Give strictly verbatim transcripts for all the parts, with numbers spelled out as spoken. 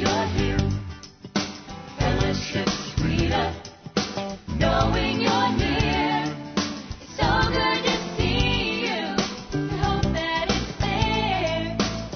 you're here. Fellowship's sweeter, knowing you're near. It's so good to see you. We hope that it's there.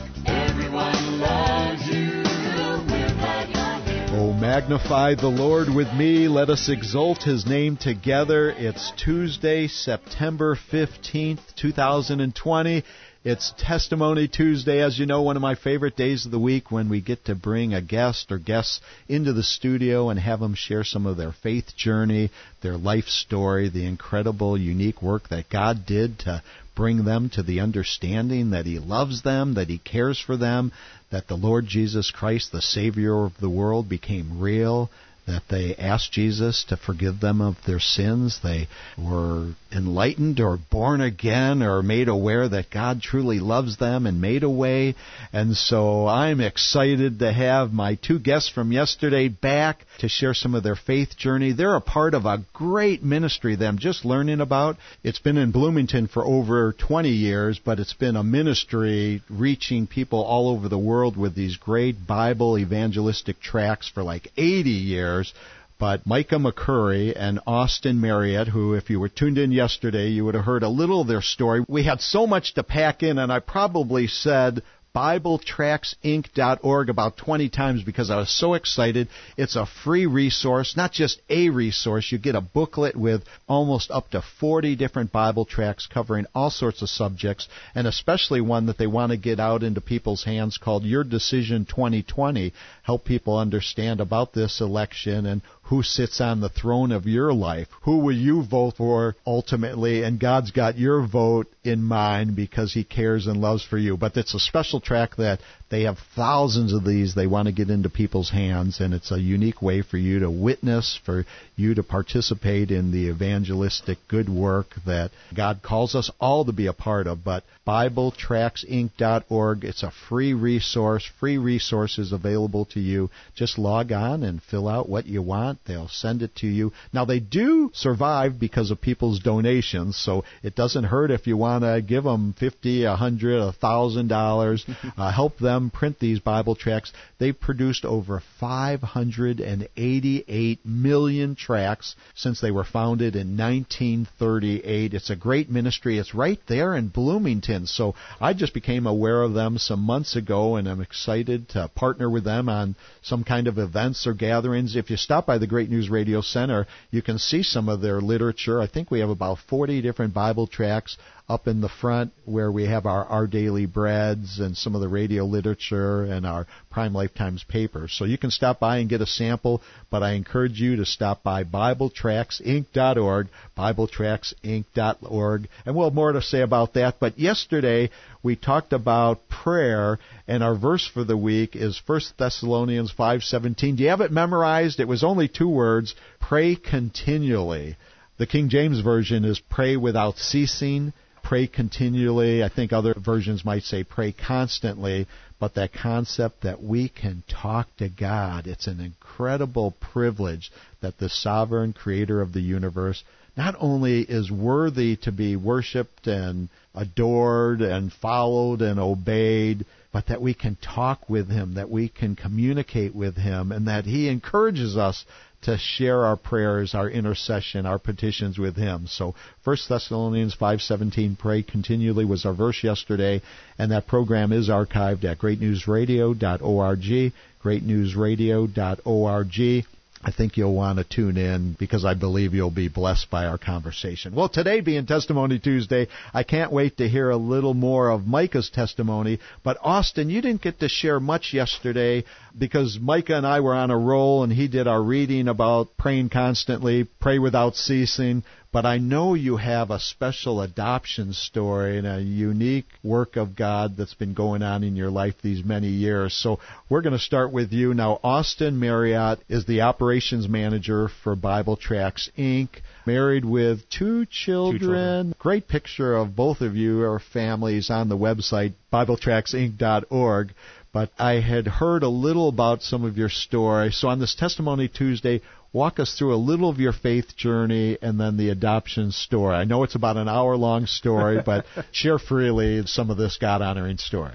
Everyone loves you. We're glad you're here. Oh, magnify the Lord with me. Let us exalt His name together. It's Tuesday, September fifteenth, two thousand twenty. It's Testimony Tuesday, as you know, one of my favorite days of the week when we get to bring a guest or guests into the studio and have them share some of their faith journey, their life story, the incredible, unique work that God did to bring them to the understanding that He loves them, that He cares for them, that the Lord Jesus Christ, the Savior of the world, became real, that they asked Jesus to forgive them of their sins. They were enlightened or born again or made aware that God truly loves them and made a way. And so I'm excited to have my two guests from yesterday back to share some of their faith journey. They're a part of a great ministry that I'm just learning about. It's been in Bloomington for over twenty years, but it's been a ministry reaching people all over the world with these great Bible evangelistic tracts for like eighty years. But Micah McCurry and Austin Marriott, who, if you were tuned in yesterday, you would have heard a little of their story. We had so much to pack in, and I probably said Bible Tracts Inc dot org about twenty times because I was so excited. It's a free resource, not just a resource. You get a booklet with almost up to forty different Bible tracts covering all sorts of subjects, and especially one that they want to get out into people's hands called Your Decision twenty twenty. Help people understand about this election and who sits on the throne of your life. Who will you vote for ultimately? And God's got your vote in mind because He cares and loves for you. But it's a special track that they have thousands of these they want to get into people's hands, and it's a unique way for you to witness, for you to participate in the evangelistic good work that God calls us all to be a part of. But Bible Tracts Inc dot org, it's a free resource, free resources available to you. Just log on and fill out what you want. They'll send it to you. Now, they do survive because of people's donations, so it doesn't hurt if you want to give them fifty dollars, a hundred dollars, a thousand dollars. Uh, help them print these Bible tracts. They've produced over five hundred eighty-eight million tracts since they were founded in nineteen thirty-eight. It's a great ministry. It's right there in Bloomington. So I just became aware of them some months ago, and I'm excited to partner with them on some kind of events or gatherings. If you stop by the Great News Radio Center, you can see some of their literature. I think we have about forty different Bible tracts up in the front where we have our Our Daily Breads and some of the radio literature and our Prime Lifetimes papers. So you can stop by and get a sample, but I encourage you to stop by Bible Tracts Inc dot org, Bible Tracts Inc dot org, and we'll have more to say about that. But yesterday we talked about prayer, and our verse for the week is First Thessalonians five seventeen. Do you have it memorized? It was only two words, pray continually. The King James Version is pray without ceasing. Pray continually. I think other versions might say pray constantly, but that concept that we can talk to God, it's an incredible privilege that the sovereign creator of the universe not only is worthy to be worshipped and adored and followed and obeyed, but that we can talk with Him, that we can communicate with Him, and that He encourages us to share our prayers, our intercession, our petitions with Him. So First Thessalonians five seventeen, pray continually, was our verse yesterday, and that program is archived at great news radio dot org, great news radio dot org. I think you'll want to tune in because I believe you'll be blessed by our conversation. Well, today being Testimony Tuesday, I can't wait to hear a little more of Micah's testimony. But Austin, you didn't get to share much yesterday because Micah and I were on a roll, and he did our reading about praying constantly, pray without ceasing. But I know you have a special adoption story and a unique work of God that's been going on in your life these many years. So we're going to start with you. Now, Austin Marriott is the operations manager for Bible Tracts Incorporated, married with two children. Two children. Great picture of both of you or families on the website, Bible Tracts Inc dot org. But I had heard a little about some of your story. So on this Testimony Tuesday, walk us through a little of your faith journey and then the adoption story. I know it's about an hour-long story, but share freely some of this God-honoring story.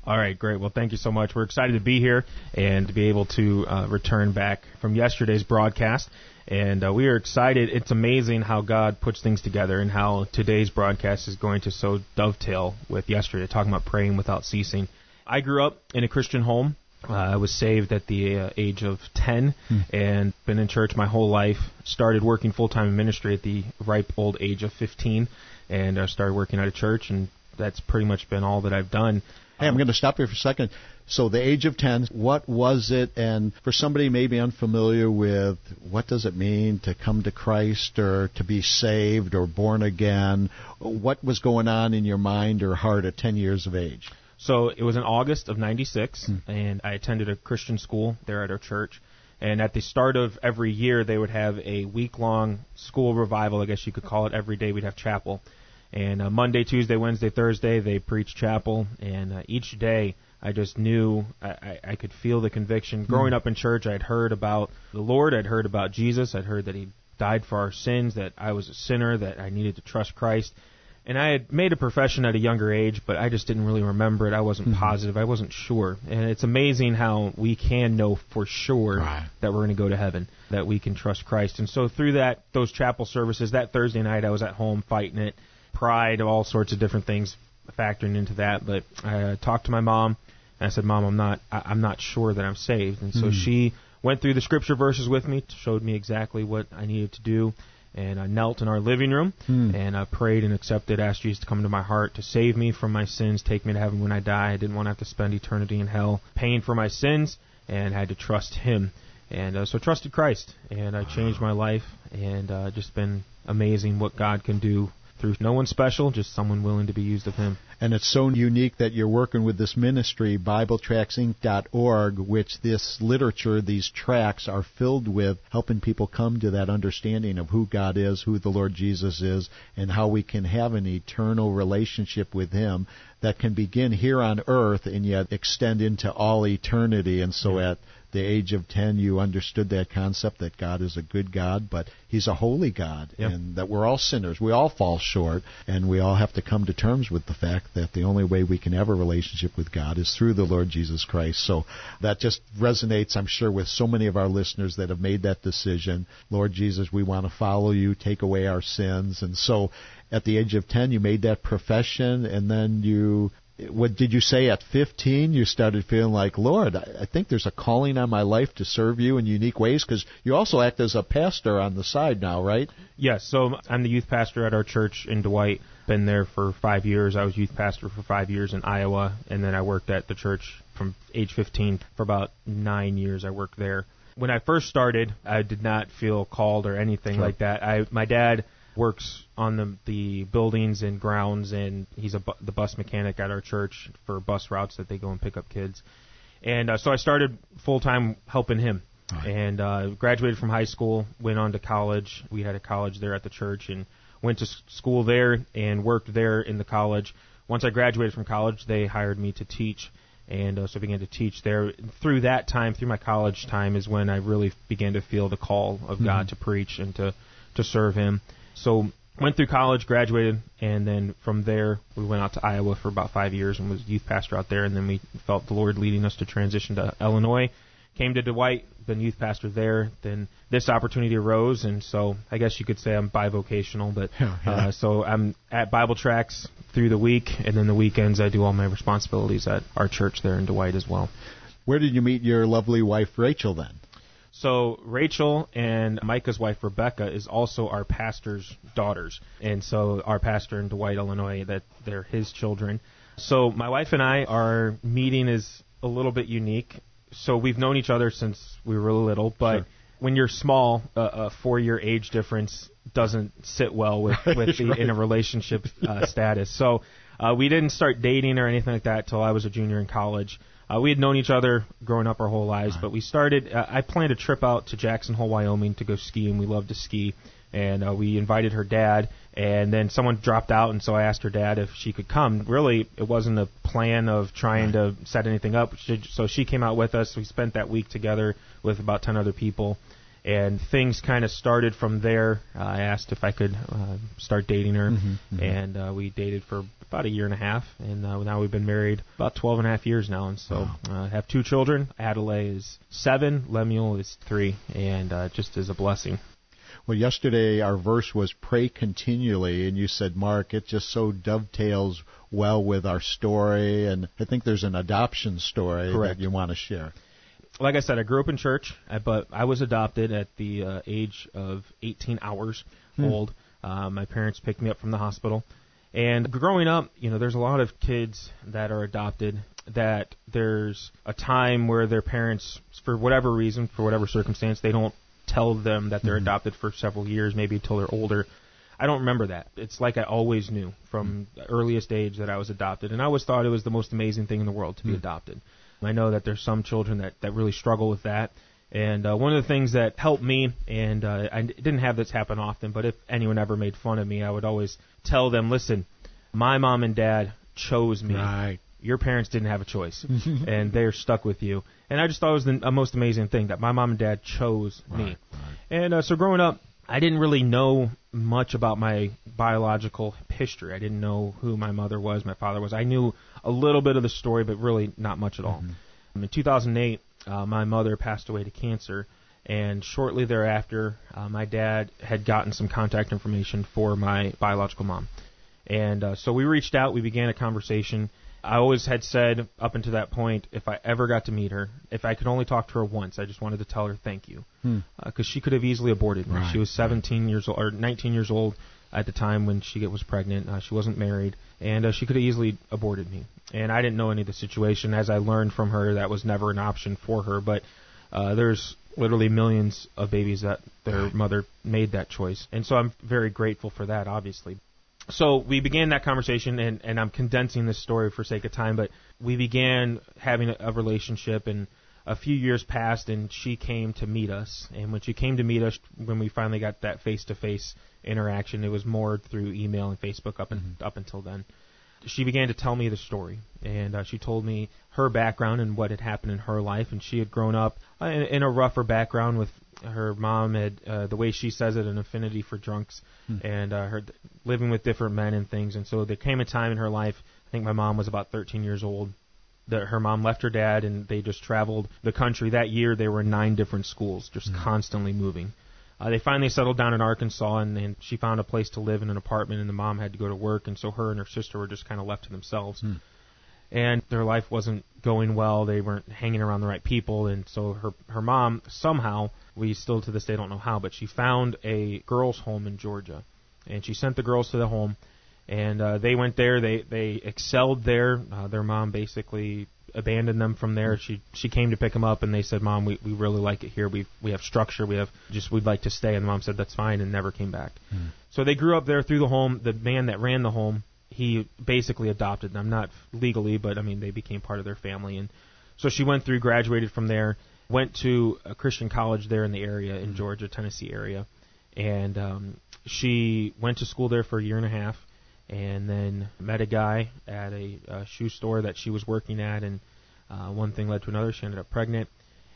All right, great. Well, thank you so much. We're excited to be here and to be able to uh, return back from yesterday's broadcast. And uh, we are excited. It's amazing how God puts things together and how today's broadcast is going to so dovetail with yesterday, talking about praying without ceasing. I grew up in a Christian home. Uh, I was saved at the uh, age of ten hmm. and been in church my whole life. Started working full-time in ministry at the ripe old age of fifteen, and I started working at a church, and that's pretty much been all that I've done. Hey, I'm going to stop here for a second. So the age of ten, what was it? And for somebody maybe unfamiliar with what does it mean to come to Christ or to be saved or born again, what was going on in your mind or heart at ten years of age? So it was in August of ninety-six, hmm. and I attended a Christian school there at our church. And at the start of every year, they would have a week-long school revival, I guess you could call it. Every day we'd have chapel. And uh, Monday, Tuesday, Wednesday, Thursday, they preached chapel. And uh, each day, I just knew, I, I, I could feel the conviction. Growing mm. up in church, I'd heard about the Lord. I'd heard about Jesus. I'd heard that He died for our sins, that I was a sinner, that I needed to trust Christ. And I had made a profession at a younger age, but I just didn't really remember it. I wasn't mm-hmm. positive. I wasn't sure. And it's amazing how we can know for sure right. that we're going to go to heaven, that we can trust Christ. And so through that, those chapel services, that Thursday night, I was at home fighting it. Pride, all sorts of different things factoring into that. But I uh, talked to my mom, and I said, Mom, I'm not I, I'm not sure that I'm saved. And so mm. she went through the scripture verses with me, showed me exactly what I needed to do, and I knelt in our living room, mm. and I prayed and accepted, asked Jesus to come into my heart, to save me from my sins, take me to heaven when I die. I didn't want to have to spend eternity in hell paying for my sins, and had to trust Him. And uh, so I trusted Christ, and I changed my life, and uh, just been amazing what God can do through no one special, just someone willing to be used of Him. And it's so unique that you're working with this ministry, Bible Tracts Inc dot org, which this literature, these tracts, are filled with helping people come to that understanding of who God is, who the Lord Jesus is, and how we can have an eternal relationship with Him that can begin here on earth and yet extend into all eternity. And so yeah. at the age of ten, you understood that concept that God is a good God, but He's a holy God, yep. and that we're all sinners. We all fall short, and we all have to come to terms with the fact that the only way we can have a relationship with God is through the Lord Jesus Christ. So that just resonates, I'm sure, with so many of our listeners that have made that decision. Lord Jesus, we want to follow You, take away our sins. And so at the age of ten, you made that profession, and then you... What did you say at fifteen? You started feeling like, Lord, I think there's a calling on my life to serve You in unique ways, because you also act as a pastor on the side now, right? Yes, so I'm the youth pastor at our church in Dwight. Been there for five years. I was youth pastor for five years in Iowa, and then I worked at the church from age fifteen for about nine years. I worked there. When I first started, I did not feel called or anything sure. like that. I, my dad works on the the buildings and grounds, and he's a bu- the bus mechanic at our church for bus routes that they go and pick up kids. And uh, so I started full-time helping him. Right. And uh, graduated from high school, went on to college. We had a college there at the church, and went to s- school there and worked there in the college. Once I graduated from college, they hired me to teach, and uh, so I began to teach there. Through that time, through my college time, is when I really began to feel the call of mm-hmm. God to preach and to, to serve Him. So went through college, graduated, and then from there we went out to Iowa for about five years and was youth pastor out there. And then we felt the Lord leading us to transition to Illinois. Came to Dwight, been youth pastor there. Then this opportunity arose, and so I guess you could say I'm bivocational. But yeah, yeah. Uh, so I'm at Bible Tracts through the week, and then the weekends I do all my responsibilities at our church there in Dwight as well. Where did you meet your lovely wife Rachel then? So Rachel and Micah's wife Rebecca is also our pastor's daughters, and so our pastor in Dwight, Illinois, that they're his children. So my wife and I, our meeting is a little bit unique. So we've known each other since we were really little, but sure. when you're small, uh, a four-year age difference doesn't sit well with, with the, right. in a relationship uh, yeah. status. So uh, we didn't start dating or anything like that till I was a junior in college. Uh, we had known each other growing up our whole lives, but we started, uh, I planned a trip out to Jackson Hole, Wyoming to go skiing. We love to ski, and uh, we invited her dad, and then someone dropped out, and so I asked her dad if she could come. Really, it wasn't a plan of trying right. to set anything up, she, so she came out with us. We spent that week together with about ten other people, And things kind of started from there. Uh, I asked if I could uh, start dating her, Mhm, mhm. and uh, we dated for about a year and a half, and uh, now we've been married about twelve and a half years now, and so uh, have two children. Adelaide is seven, Lemuel is three, and uh, just is a blessing. Well, yesterday our verse was pray continually, and you said, Mark, it just so dovetails well with our story, and I think there's an adoption story Correct. that you want to share. Like I said, I grew up in church, uh, but I was adopted at the uh, age of eighteen hours Hmm. old. Uh, my parents picked me up from the hospital. And growing up, you know, there's a lot of kids that are adopted that there's a time where their parents, for whatever reason, for whatever circumstance, they don't tell them that they're Mhm. adopted for several years, maybe until they're older. I don't remember that. It's like I always knew from the earliest age that I was adopted, and I always thought it was the most amazing thing in the world to be Hmm. adopted. I know that there's some children that, that really struggle with that. And uh, one of the things that helped me, and uh, I didn't have this happen often, but if anyone ever made fun of me, I would always tell them, listen, my mom and dad chose me. Right. Your parents didn't have a choice, and they're stuck with you. And I just thought it was the uh, most amazing thing, that my mom and dad chose me. Right, right. And uh, so growing up, I didn't really know much about my biological history. I didn't know who my mother was, my father was. I knew a little bit of the story, but really not much at all. Mhm. In two thousand eight, uh, my mother passed away to cancer, and shortly thereafter, uh, my dad had gotten some contact information for my biological mom. And uh, so we reached out, we began a conversation. I always had said up until that point, if I ever got to meet her, if I could only talk to her once, I just wanted to tell her thank you. Hmm. Because she could have easily aborted me. Right, She was seventeen years old, or nineteen years old at the time when she was pregnant. Uh, she wasn't married, and uh, she could have easily aborted me. And I didn't know any of the situation. As I learned from her, that was never an option for her. But uh, there's literally millions of babies that their mother made that choice. And so I'm very grateful for that, obviously. So we began that conversation, and, and I'm condensing this story for sake of time, but we began having a, a relationship, and a few years passed, and she came to meet us. And when she came to meet us, when we finally got that face-to-face interaction, it was more through email and Facebook up, and, Mm-hmm. up until then. She began to tell me the story, and uh, she told me her background and what had happened in her life, and she had grown up uh, in, in a rougher background with her mom had, uh, the way she says it, an affinity for drunks, Hmm. and uh, her living with different men and things. And so there came a time in her life, I think my mom was about thirteen years old, that her mom left her dad, and they just traveled the country. That year, they were in nine different schools, just Hmm. constantly moving. Uh, they finally settled down in Arkansas, and, and she found a place to live in an apartment, and the mom had to go to work, and so her and her sister were just kind of left to themselves. Hmm. And their life wasn't going well. They weren't hanging around the right people, and so her her mom, somehow, we still to this day don't know how, but she found a girls' home in Georgia, and she sent the girls to the home, and uh, they went there. They they excelled there. Uh, their mom basically abandoned them from there. She she came to pick them up, and they said, "Mom, we, we really like it here. We we have structure. We have just we'd like to stay." And the mom said, "That's fine," and never came back. Hmm. So they grew up there through the home. The man that ran the home, he basically adopted them, not legally, but I mean they became part of their family. And so she went through, graduated from there, went to a Christian college there in the area in Georgia, Tennessee area, and um, she went to school there for a year and a half. And then met a guy at a, a shoe store that she was working at, and uh, one thing led to another. She ended up pregnant.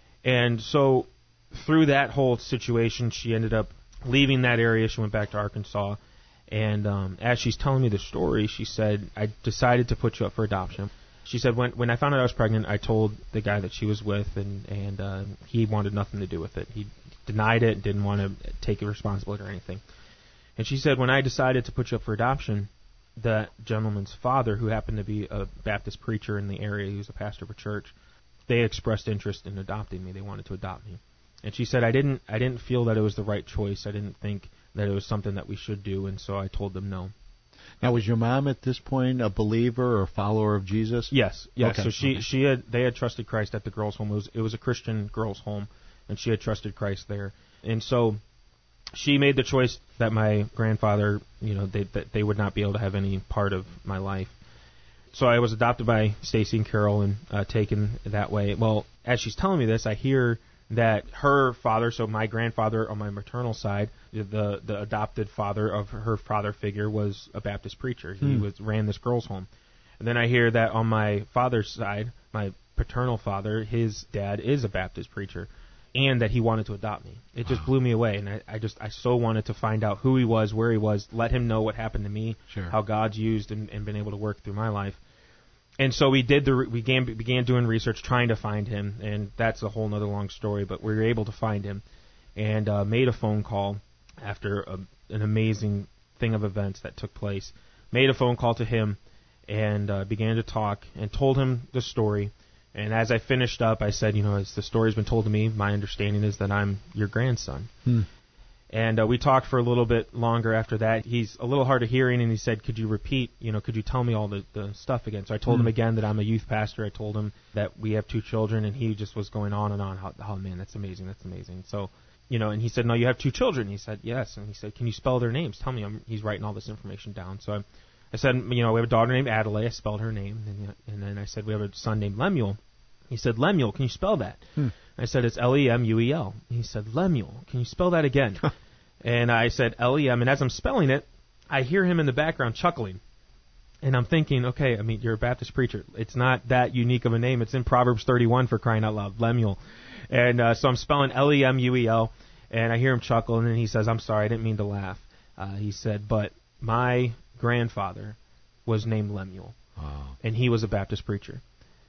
And so through that whole situation, she ended up leaving that area. She went back to Arkansas. And um, as she's telling me the story, she said, I decided to put you up for adoption. She said, when when I found out I was pregnant, I told the guy that she was with, and, and uh, he wanted nothing to do with it. He denied it, didn't want to take responsibility or anything. And she said, when I decided to put you up for adoption, that gentleman's father, who happened to be a Baptist preacher in the area, he was a pastor of a church, they expressed interest in adopting me. They wanted to adopt me. And she said, I didn't I didn't feel that it was the right choice. I didn't think that it was something that we should do, and so I told them no. Now, was your mom at this point a believer or follower of Jesus? Yes, yes. Okay, So she okay. she had they had trusted Christ at the girls' home. It was it was a Christian girls' home, and she had trusted Christ there. And so she made the choice that my grandfather, you know, they, that they would not be able to have any part of my life. So I was adopted by Stacy and Carol and uh, taken that way. Well, as she's telling me this, I hear that her father, so my grandfather on my maternal side, the the adopted father of her father figure, was a Baptist preacher. He Hmm. was ran this girls' home. And then I hear that on my father's side, my paternal father, his dad is a Baptist preacher. and that he wanted to adopt me. It just Wow. blew me away, and I, I just I so wanted to find out who he was, where he was, let him know what happened to me, Sure. how God's used and, and been able to work through my life. And so we did the re- we began began doing research trying to find him, and that's a whole other long story. But we were able to find him, and uh, made a phone call after a, an amazing thing of events that took place. Made a phone call to him, and uh, began to talk and told him the story. And as I finished up, I said, you know, as the story's been told to me, my understanding is that I'm your grandson. Hmm. And uh, we talked for a little bit longer after that. He's a little hard of hearing, and he said, could you repeat, you know, could you tell me all the, the stuff again? So I told Hmm. him again that I'm a youth pastor. I told him that we have two children, and he just was going on and on. How, oh, man, that's amazing, that's amazing. So, you know, and he said, no, you have two children. He said, yes. And he said, can you spell their names? Tell me. I'm, he's writing all this information down. So I, I said, you know, we have a daughter named Adelaide. I spelled her name. And, you know, and then I said, we have a son named Lemuel. He said, Lemuel, can you spell that? Hmm. I said, it's L E M U E L. He said, Lemuel, can you spell that again? And I said, L E M, and as I'm spelling it, I hear him in the background chuckling. And I'm thinking, okay, I mean, you're a Baptist preacher. It's not that unique of a name. It's in Proverbs thirty-one, for crying out loud, Lemuel. And uh, so I'm spelling L E M U E L, and I hear him chuckle, and then he says, I'm sorry, I didn't mean to laugh. Uh, he said, but my grandfather was named Lemuel, Wow. and he was a Baptist preacher.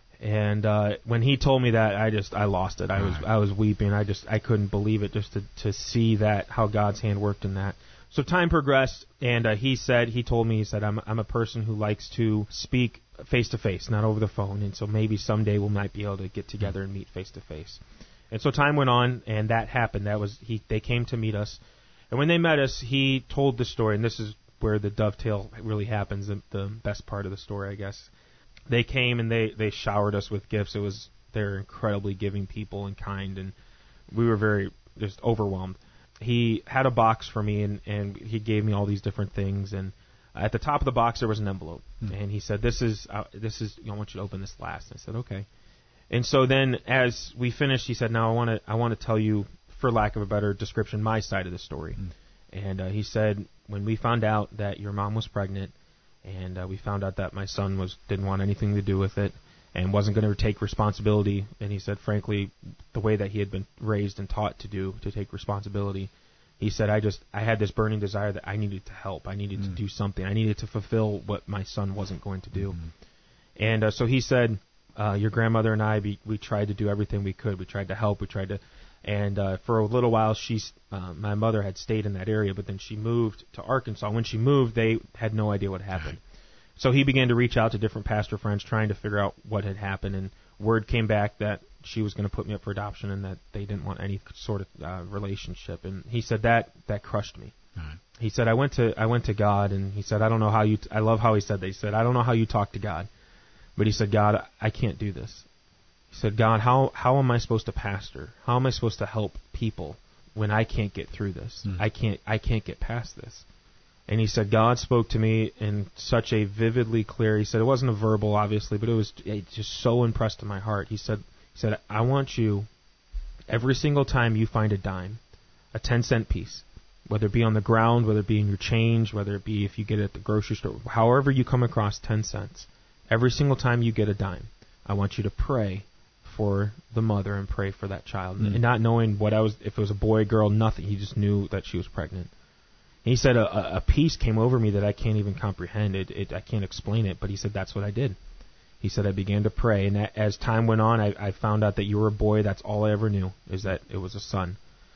And uh, when he told me that, I just I lost it. I was Right. I was weeping. I just I couldn't believe it, just to to see that, how God's hand worked in that. So time progressed, and uh, he said he told me he said I'm I'm a person who likes to speak face to face, not over the phone. And so maybe someday we might be able to get together and meet face to face. And so time went on, and that happened. That was he. They came to meet us, and when they met us, he told the story, and this is where the dovetail really happens. The, the best part of the story, I guess. They came and they, they showered us with gifts. It was they're incredibly giving people and kind, and we were very just overwhelmed. He had a box for me, and, and he gave me all these different things. And at the top of the box there was an envelope, Hmm. and he said, "This is uh, this is I want you to open this last." And I said, "Okay." And so then, as we finished, he said, "Now I want to I want to tell you, for lack of a better description, my side of the story." Hmm. And uh, he said, "When we found out that your mom was pregnant, and uh, we found out that my son was didn't want anything to do with it and wasn't going to take responsibility," and he said, frankly, the way that he had been raised and taught to do, to take responsibility, he said, I just I had this burning desire that I needed to help. I needed Mm. to do something. I needed to fulfill what my son wasn't going to do. Mhm. And uh, so he said, uh, your grandmother and I, we, we tried to do everything we could. We tried to help. We tried to, and uh, for a little while, she's uh, my mother had stayed in that area, but then she moved to Arkansas. When she moved, they had no idea what happened. So he began to reach out to different pastor friends, trying to figure out what had happened. And word came back that she was going to put me up for adoption, and that they didn't want any sort of uh, relationship. And he said that that crushed me. Right. He said, I went to I went to God, and he said, I don't know how you. T- I love how he said that. He said, I don't know how you talk to God, but he said, God, I can't do this. He said, God, how how am I supposed to pastor? How am I supposed to help people when I can't get through this? Mm. I can't I can't get past this. And he said, God spoke to me in such a vividly clear. He said it wasn't a verbal, obviously, but it was it just so impressed in my heart. He said, he said, I want you, every single time you find a dime, a ten cent piece, whether it be on the ground, whether it be in your change, whether it be if you get it at the grocery store, however you come across ten cents, every single time you get a dime, I want you to pray for the mother and pray for that child. Mm. And not knowing what I was, if it was a boy, girl, nothing. He just knew that she was pregnant. And he said a, a a peace came over me that I can't even comprehend. It, it I can't explain it, but he said that's what I did. He said I began to pray, and that, as time went on, I, I found out that you were a boy. That's all I ever knew, is that it was a son.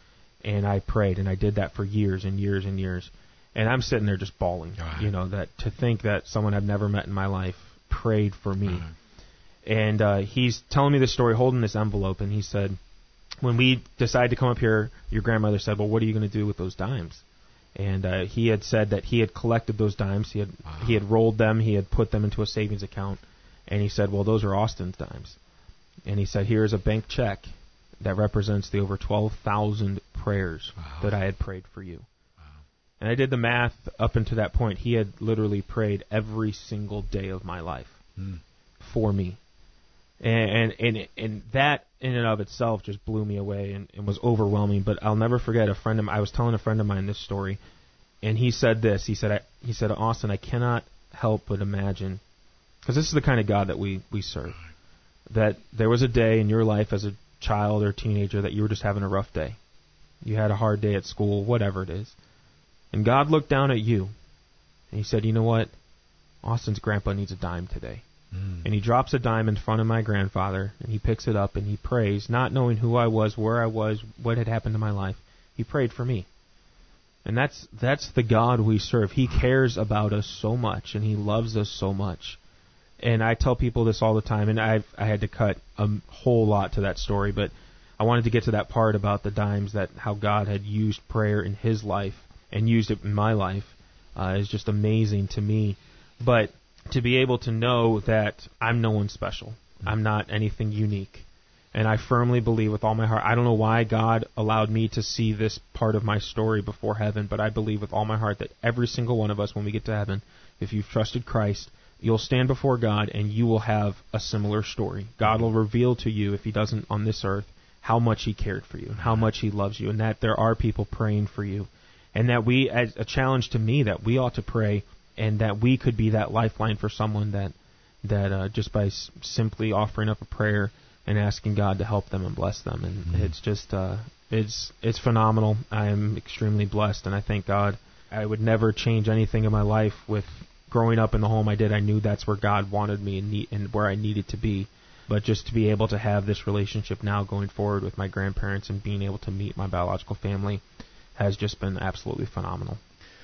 And I prayed, and I did that for years and years and years. And I'm sitting there just bawling, Right. you know, that to think that someone I've never met in my life prayed for me. Right. And uh, he's telling me this story, holding this envelope, and he said, when we decided to come up here, your grandmother said, well, what are you going to do with those dimes? And uh, he had said that he had collected those dimes, he had Wow. he had rolled them, he had put them into a savings account, and he said, well, those are Austin's dimes. And he said, here's a bank check that represents the over twelve thousand prayers Wow. that I had prayed for you. Wow. And I did the math up until that point. He had literally prayed every single day of my life Mm. for me. And, and and and that in and of itself just blew me away and, and was overwhelming. But I'll never forget a friend of mine. I was telling a friend of mine this story, and he said this. He said, I, he said, Austin, I cannot help but imagine, because this is the kind of God that we, we serve, that there was a day in your life as a child or teenager that you were just having a rough day. You had a hard day at school, whatever it is. And God looked down at you, and He said, you know what? Austin's grandpa needs a dime today. Mm. And He drops a dime in front of my grandfather, and he picks it up, and he prays, not knowing who I was, where I was, what had happened to my life. He prayed for me. And that's that's the God we serve. He cares about us so much, and He loves us so much. And I tell people this all the time, and I've, I had to cut a whole lot to that story, but I wanted to get to that part about the dimes, that how God had used prayer in His life and used it in my life uh, is just amazing to me. But to be able to know that I'm no one special, I'm not anything unique, and I firmly believe with all my heart, I don't know why God allowed me to see this part of my story before heaven, but I believe with all my heart that every single one of us, when we get to heaven, if you've trusted Christ, you'll stand before God and you will have a similar story. God will reveal to you, if He doesn't on this earth, how much He cared for you and how much He loves you, and that there are people praying for you. And that we, as a challenge to me, that we ought to pray, and that we could be that lifeline for someone that that uh, just by s- simply offering up a prayer and asking God to help them and bless them. And mm-hmm. it's just, uh, it's it's phenomenal. I am extremely blessed, and I thank God. I would never change anything in my life with growing up in the home I did. I knew that's where God wanted me and, need, and where I needed to be. But just to be able to have this relationship now going forward with my grandparents and being able to meet my biological family has just been absolutely phenomenal.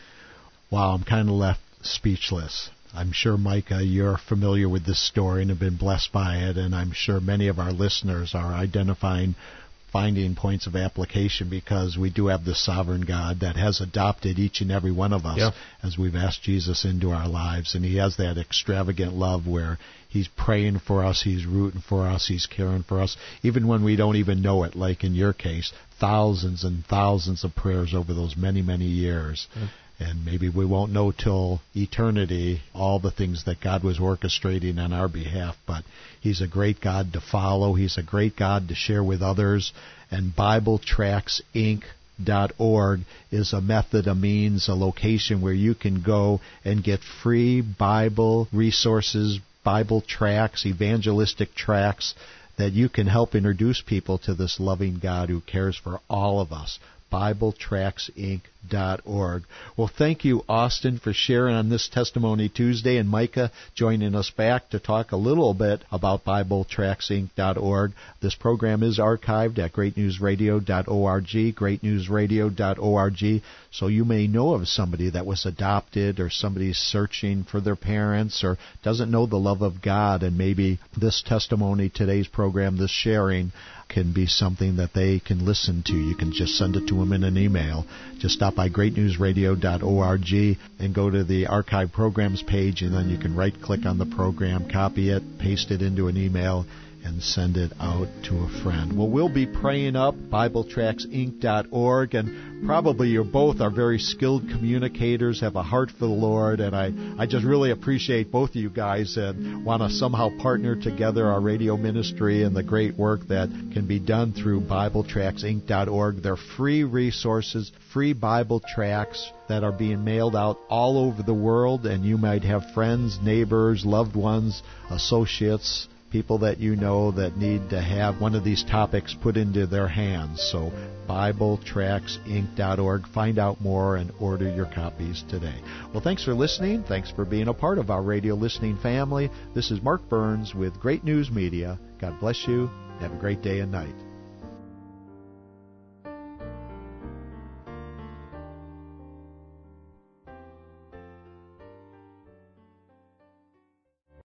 Wow, I'm kind of left speechless. I'm sure, Micah, you're familiar with this story and have been blessed by it, and I'm sure many of our listeners are identifying, finding points of application, because we do have this sovereign God that has adopted each and every one of us yeah. as we've asked Jesus into our lives, and He has that extravagant love where He's praying for us, He's rooting for us, He's caring for us, even when we don't even know it, like in your case, thousands and thousands of prayers over those many, many years. Yeah. And maybe we won't know till eternity all the things that God was orchestrating on our behalf. But He's a great God to follow. He's a great God to share with others. And Bible Tracts Inc dot org is a method, a means, a location where you can go and get free Bible resources, Bible tracts, evangelistic tracts that you can help introduce people to this loving God who cares for all of us. Bible Tracts Inc dot org. Well, thank you, Austin, for sharing on this Testimony Tuesday, and Micah joining us back to talk a little bit about Bible Tracts Inc dot org. This program is archived at great news radio dot org, great news radio dot org, so you may know of somebody that was adopted, or somebody's searching for their parents, or doesn't know the love of God, and maybe this testimony, today's program, this sharing, can be something that they can listen to. You can just send it to them in an email. Just stop by great news radio dot org and go to the archive programs page, and then you can right-click on the program, copy it, paste it into an email, and send it out to a friend. Well, we'll be praying up Bible Tracts Inc dot org, and probably you both are very skilled communicators, have a heart for the Lord, and I, I just really appreciate both of you guys and want to somehow partner together our radio ministry and the great work that can be done through Bible Tracts Inc dot org. They're free resources, free Bible tracts that are being mailed out all over the world, and you might have friends, neighbors, loved ones, associates, people that you know that need to have one of these topics put into their hands. So Bible Tracts Inc dot org. Find out more and order your copies today. Well, thanks for listening. Thanks for being a part of our radio listening family. This is Mark Burns with Great News Media. God bless you. Have a great day and night.